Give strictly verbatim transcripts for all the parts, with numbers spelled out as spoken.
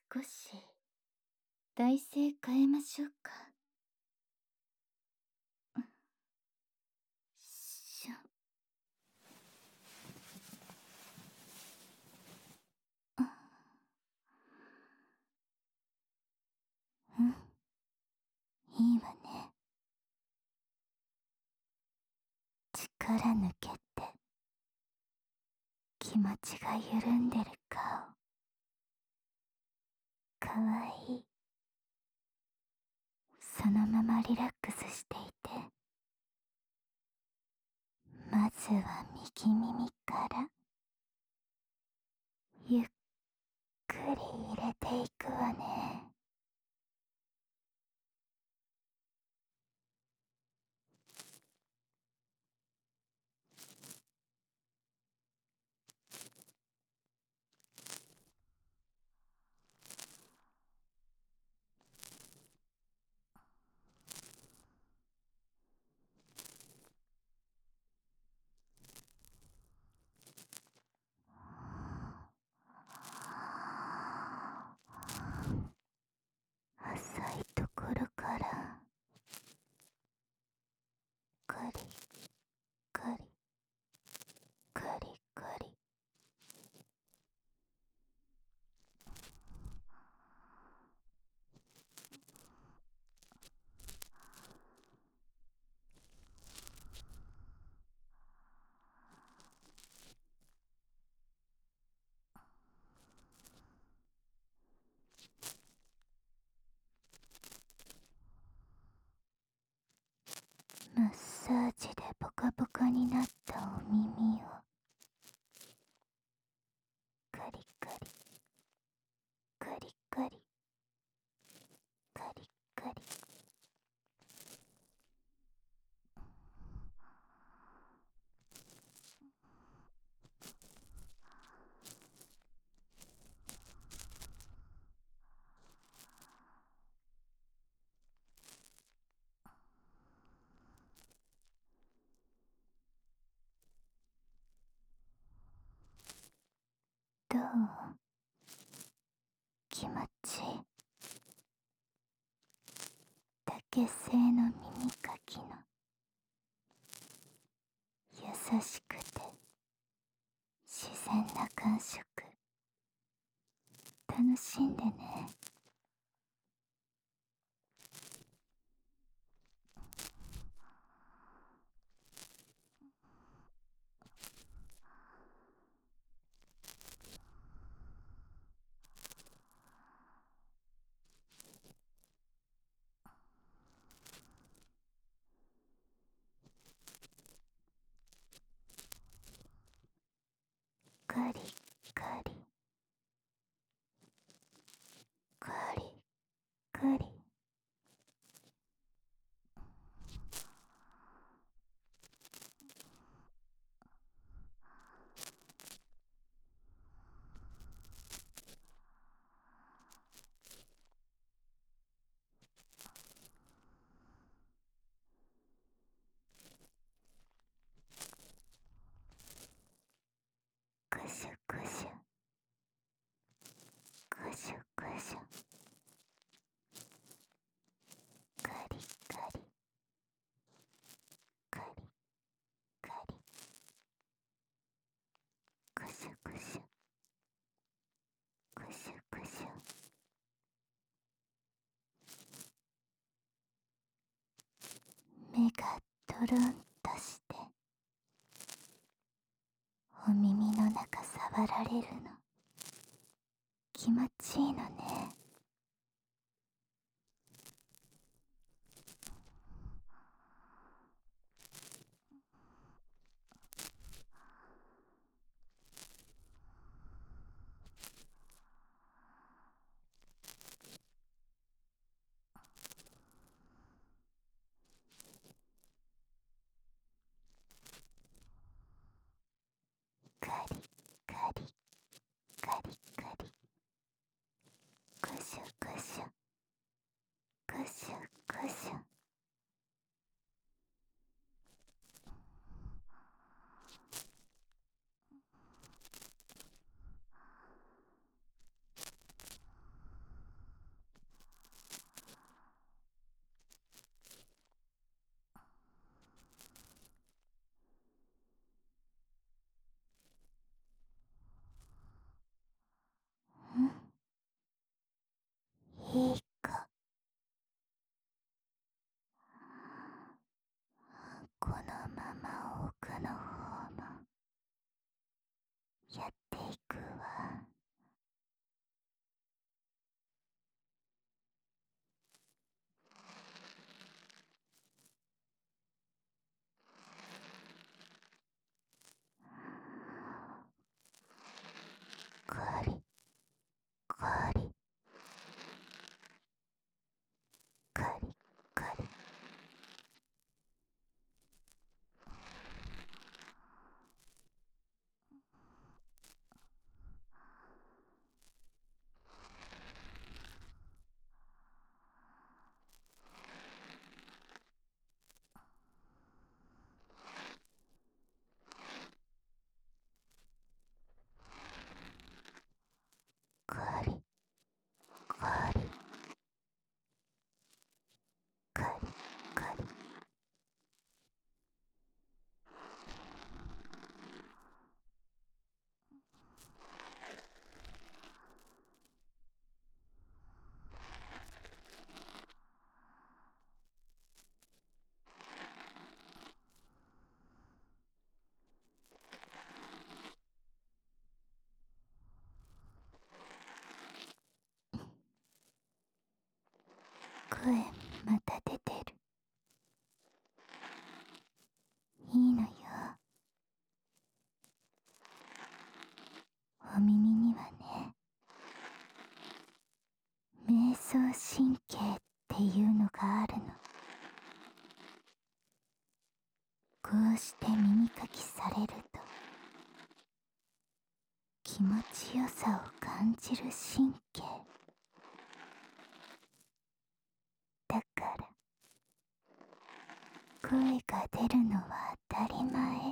少し体勢変えましょうか。しょ。うん、いいわね。力抜けて気持ちが緩んでる顔、かわいい。そのままリラックスしていて、まずは右耳からゆっくり入れていくわね。浅いところからガリガリガリガリ。マッサージでポカポカになったお耳をガリガリガリガリガリガリ。どう？気持ちいい？竹製の耳かきの優しくて自然な感触、楽しんでね。ガリガリガリガリ。ぐしゅぐしゅぐしゅぐしゅ。ガリガリガリガリ。ぐしゅぐしゅぐしゅぐしゅ。目がトロンとしてお耳の中触られるの気持ちいいのね。ガリガリガリガリ。ぐしゅぐしゅぐしゅぐしゅ。 声また出てる。いいのよ。お耳にはね、瞑想神経っていうのがあるの。こうして耳かきされると気持ちよさを感じる神経だから、声が出るのは当たり前。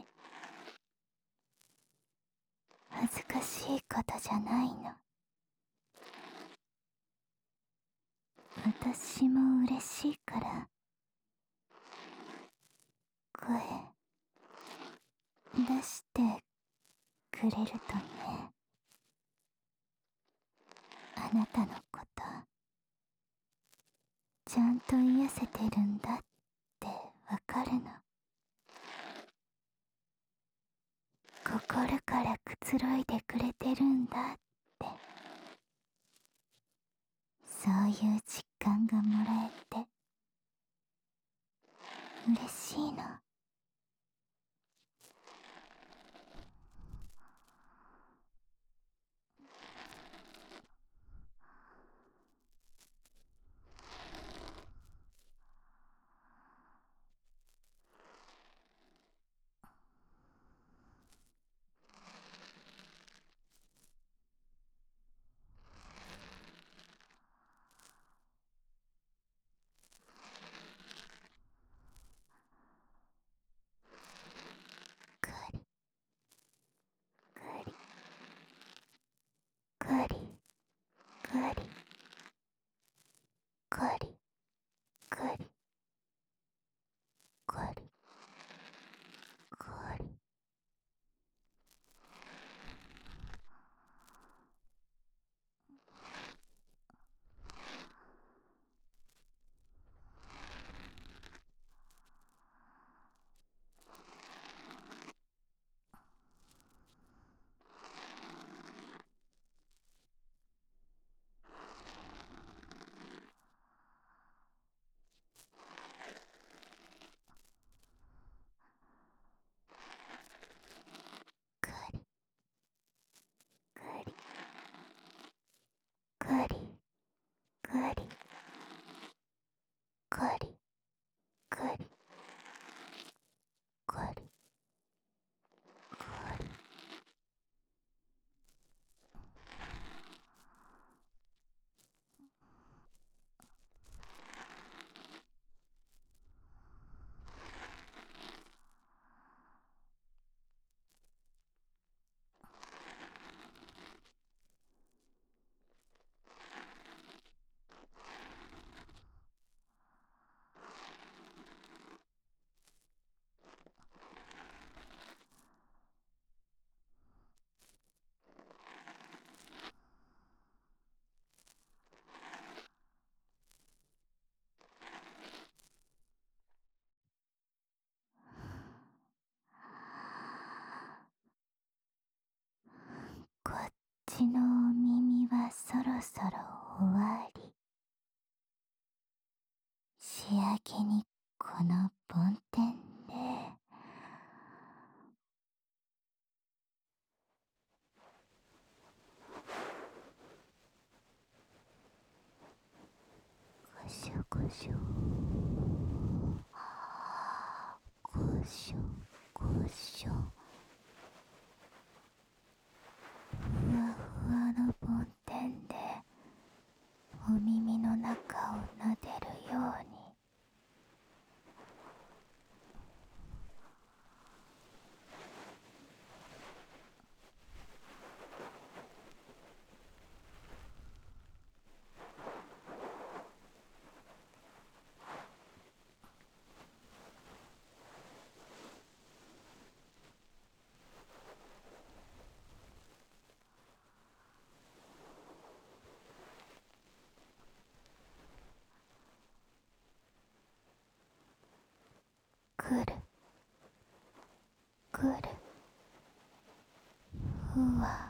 恥ずかしいことじゃないの。私も嬉しいから声出してくれるとね。あなたのことちゃんと癒せてるんだってわかるの。心からくつろいでくれてるんだって、そういう実感がもらえて嬉しいの。ガリガリガリガリガリガリガリガリ。ガリガリガリガリガリガリガリガリ。こっちのお耳はそろそろ終わり。仕上げにこの梵天でゴショゴショゴショゴショ、ふわふわの梵天でお耳の中を撫でるように。くるくる、ふわ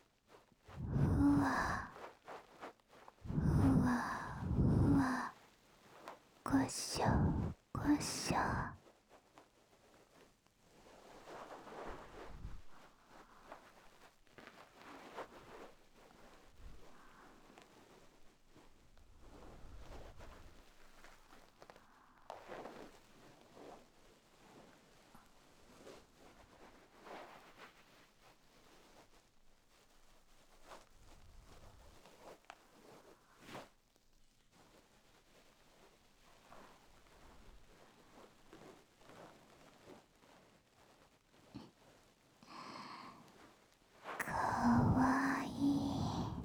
ふわふわふわごしょごしょ。かわいい。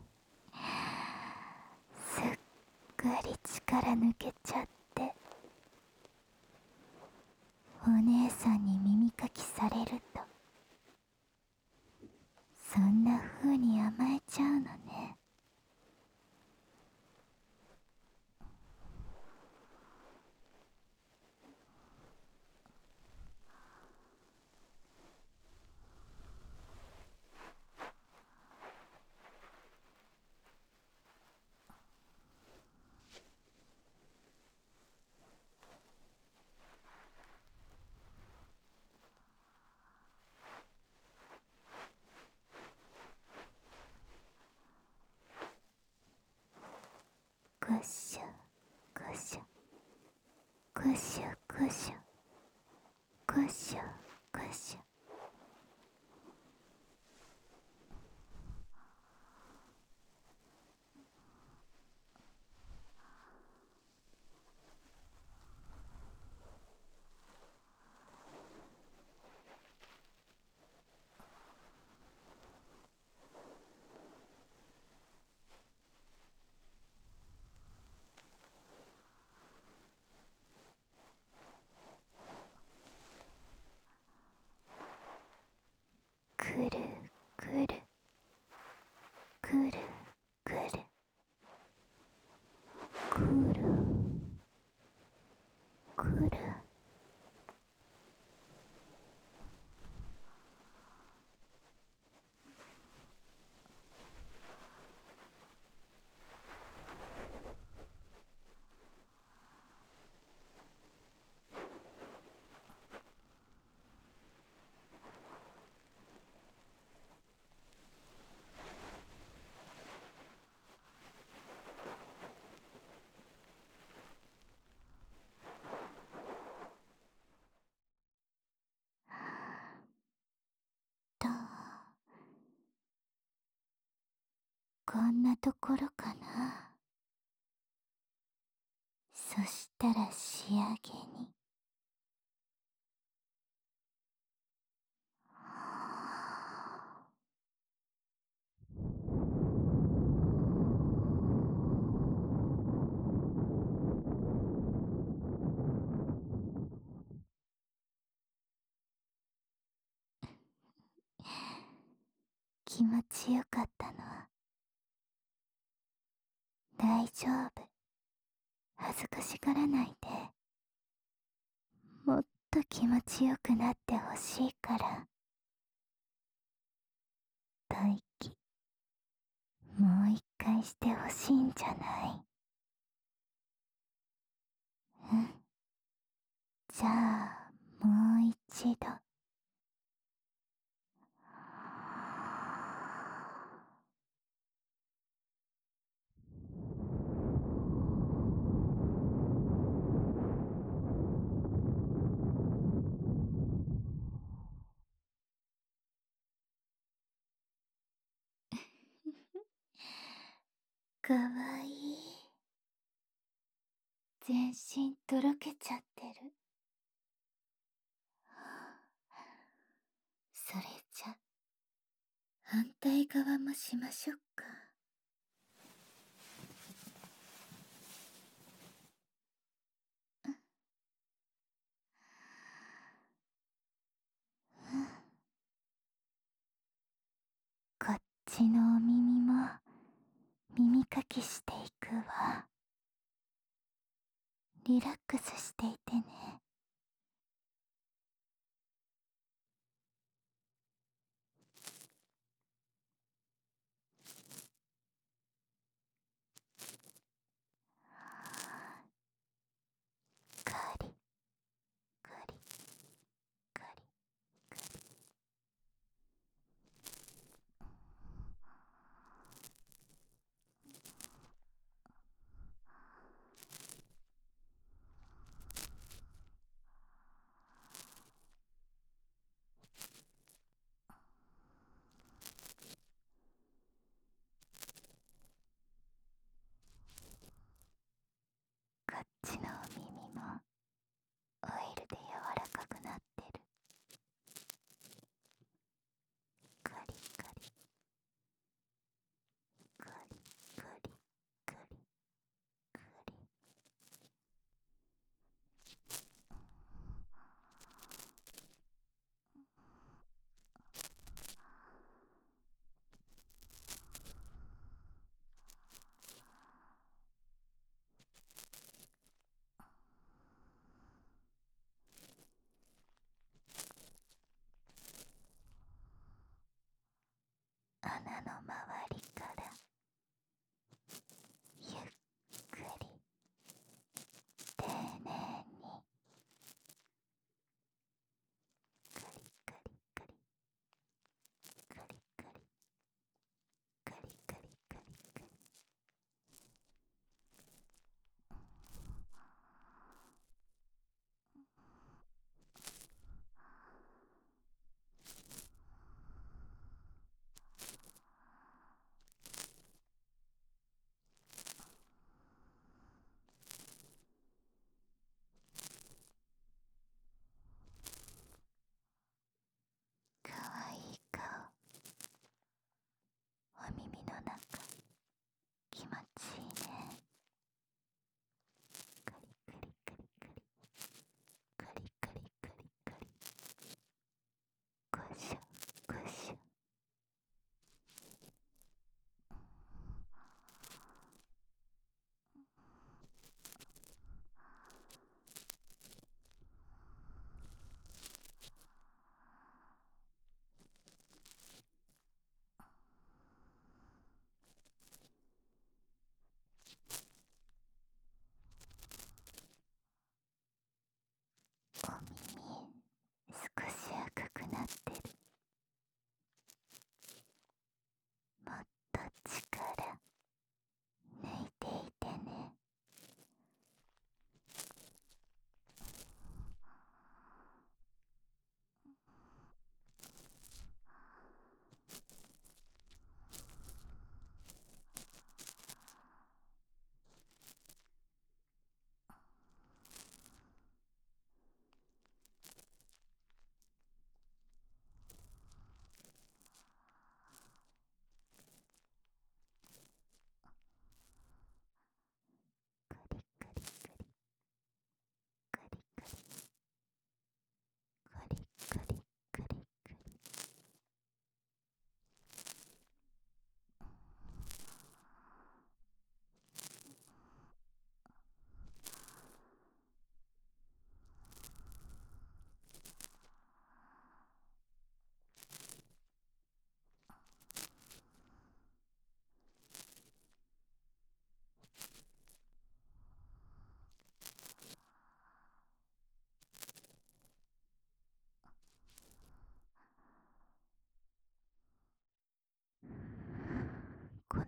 すっかり力抜けちゃって、お姉さんに耳かきされるとそんな風に甘えちゃうのね。ごしょごしょごしょごしょごしょごしょ。くるくるくるくるくるくる。とこんなところかな。そしたら仕上げに気持ちよかったのは大丈夫。恥ずかしがらないで。もっと気持ちよくなってほしいから。吐息もう一回してほしいんじゃない？うん。じゃあもう一度。かわいい。全身とろけちゃってる。それじゃ反対側もしましょうか。うん。こっちのお耳も耳かきしていくわ。リラックスしていてね。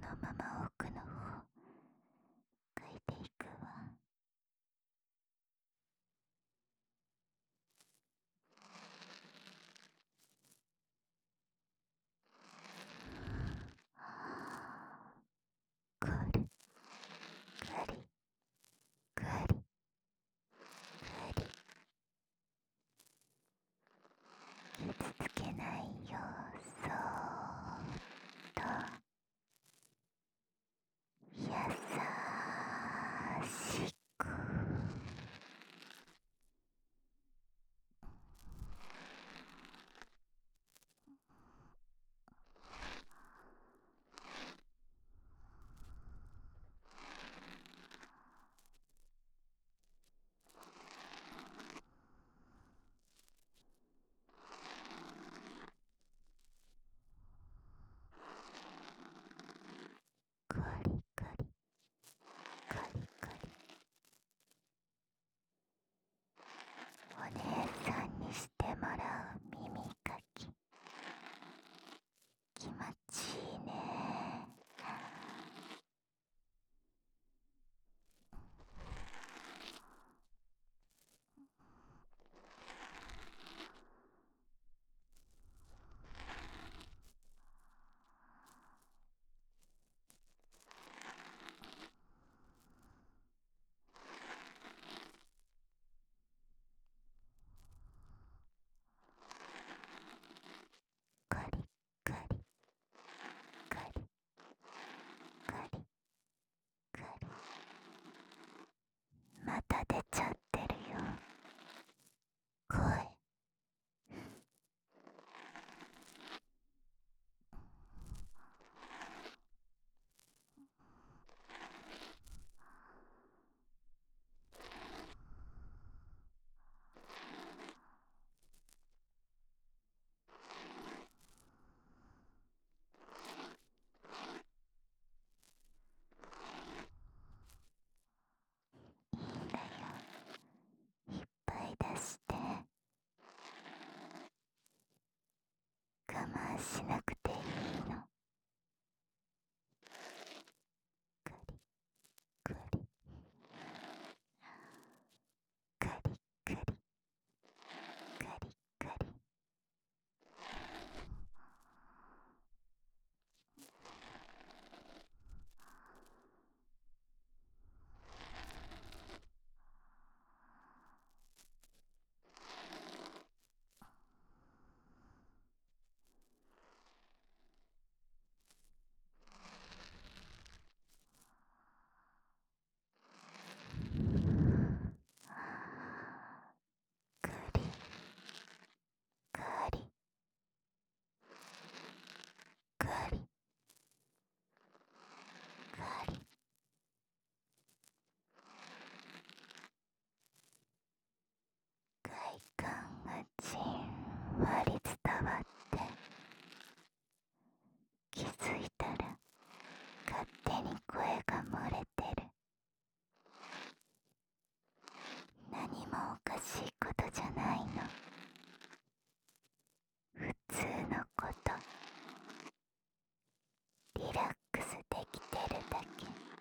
のまま奥の方描いていくわ。くるくりくりくり、傷つけないようそーっと優しく。カリカリカリカリ、お姉さんにしてもらう耳かき、気持ちいいね。カリカリカリカリカリ、また出ちゃってるよ声。いいんだよ、いっぱい出して我慢しなくていいの。カリカリカリカリカリカリ、カリカリカリカリ、快感がじんわり伝わって、気づいたら勝手に声が漏れてる。何もおかしいことじゃないの。普通のこと。リラックスできてるだけ。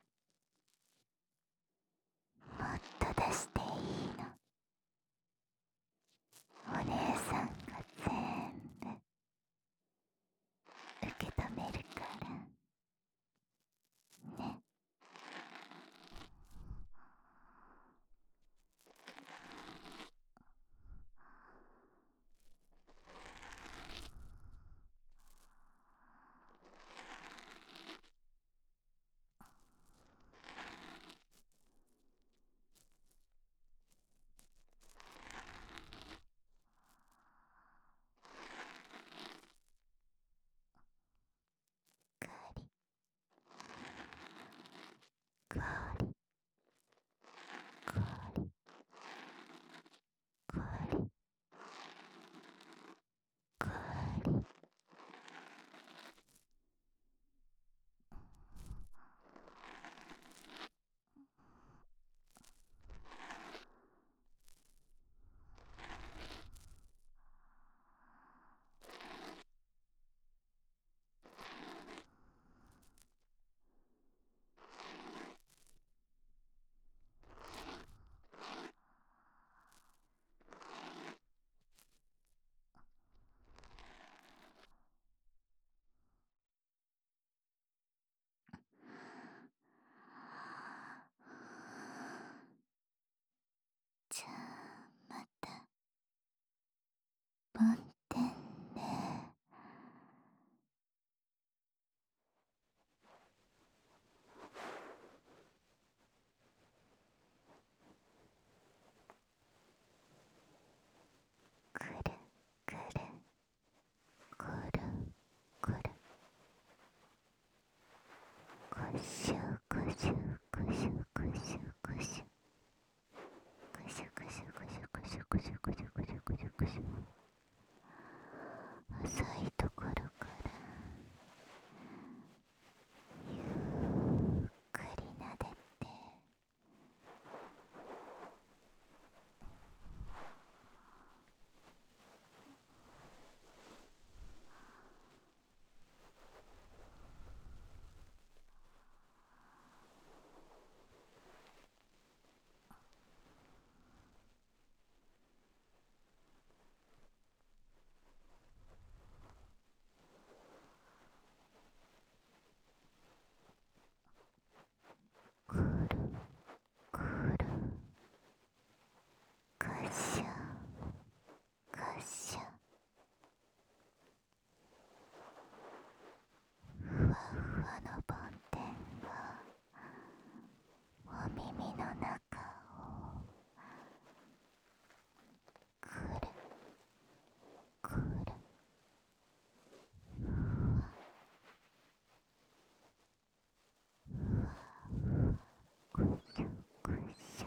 運転ね。くるくるくるくる、ぐしゅぐしゅぐしゅぐしゅぐしゅぐしゅぐしゅぐしゅぐしゅぐしゅぐしゅぐしゅぐしゅぐしゅ、浅いところからゆっくりなでて、くるくる、ぐしゅぐしゅ、ふわふわの梵天がお耳の中をくるくる、ふわふわふわ、ぐしゅぐしゅ、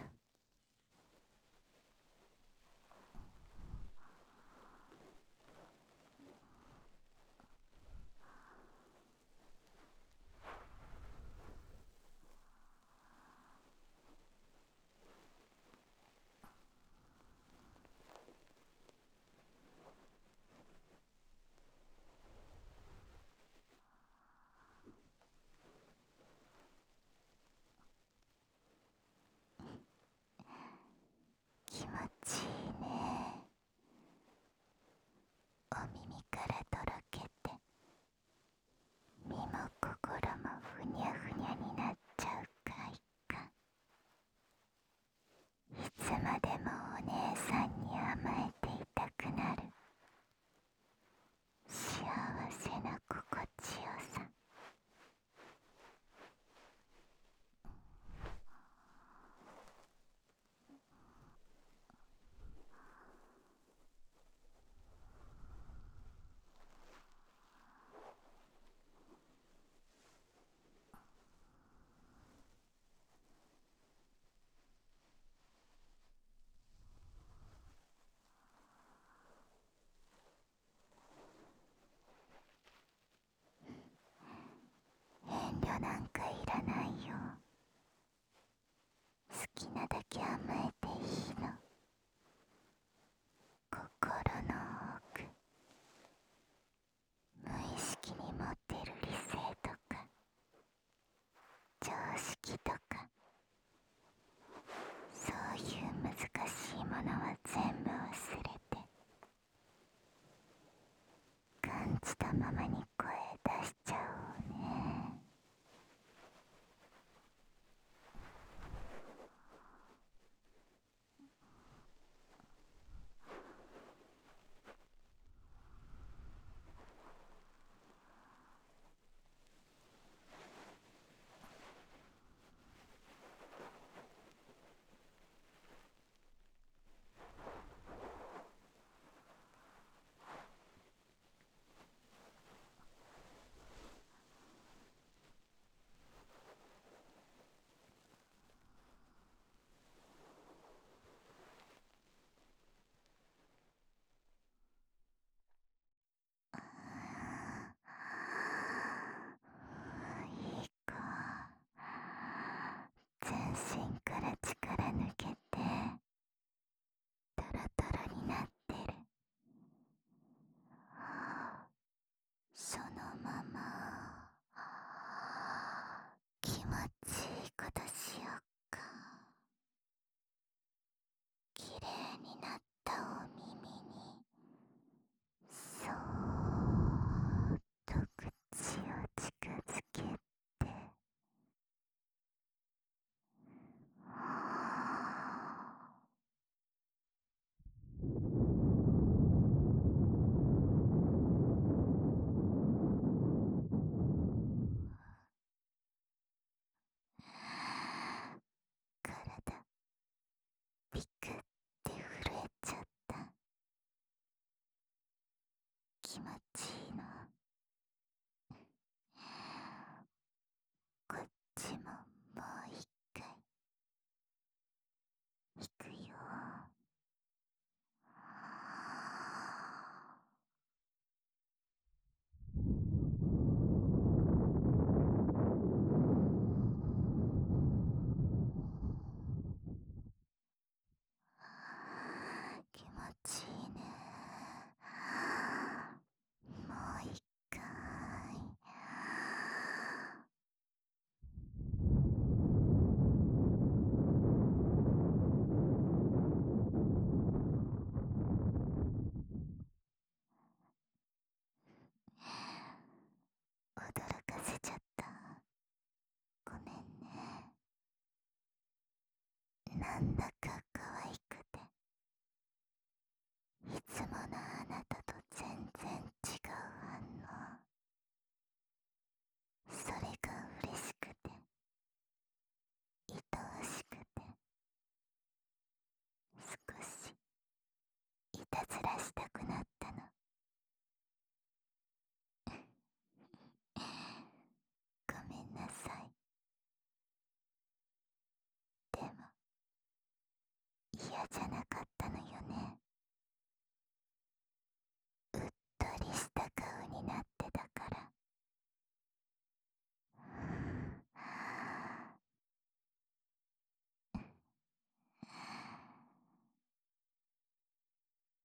気持ちいいね。お耳からとろけて、身も心もふにゃふにゃになっちゃう快感。いつまでもお姉さんに甘えていたくなる幸せな心地よさ。遠慮なんかいらないよ。好きなだけ甘えていいの。心の奥、無意識に持ってる理性とか常識とか、そういう難しいものは全部忘れて、感じたままに声出しちゃおうね。 なんだ